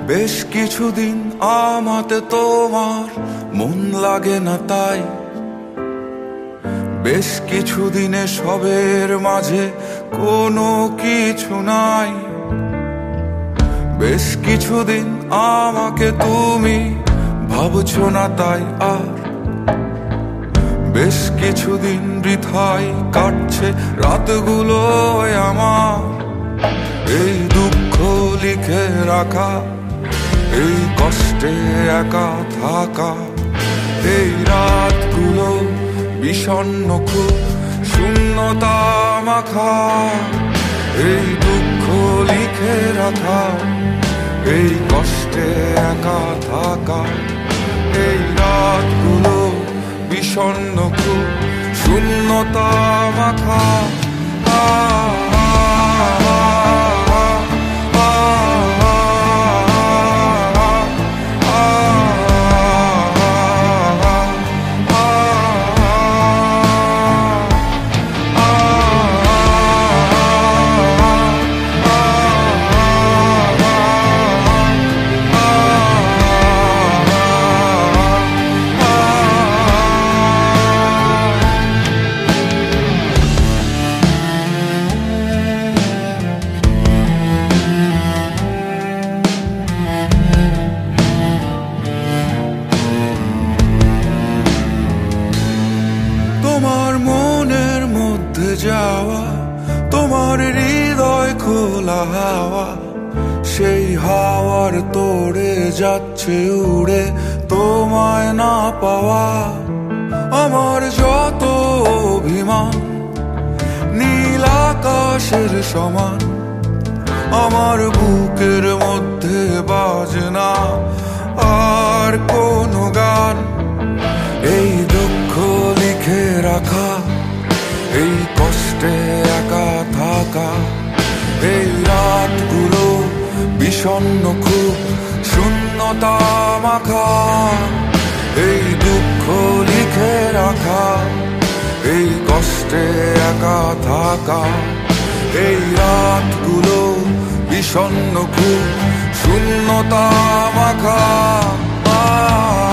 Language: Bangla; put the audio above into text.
বেশ কিছুদিন আমাতে তোমার মন লাগে না, তাই বেশ কিছুদিনে সবের মাঝে কোনো কিছু নাই। বেশ কিছুদিন আমাকে তুমি ভাবছো না, তাই আর বেশ কিছুদিন বৃথাই কাটছে রাতগুলো আমার। এই দুঃখ লিখে রাখা, এই কষ্টে একা থাকা, এই রাতগুলো বিষণ্ণ খুব শূন্যতা মাখা। এই দুঃখ লিখে রাখা, এই কষ্টে একা থাকা, এই রাতগুলো বিষণ্ণ খুব শূন্যতা মাখা। তোমার মনের মধ্যে যাওয়া, তোমার হৃদয় খোলা হাওয়া, সেই হাওয়ার তোড়ে যাচ্ছে উড়ে তোমায় না পাওয়া। আমার যত অভিমান নীল আকাশের সমান, আমার বুকের মধ্যে বাজে না আর কোনো গান। এই দুঃখ লিখে রাখা, এই কষ্টে একা থাকা, এই রাতগুলো বিষণ্ণ খুব শূন্যতা মাখা। এই দুঃখ লিখে রাখা, এই কষ্টে একা থাকা, এই রাতগুলো বিষণ্ণ খুব শূন্যতা মাখা।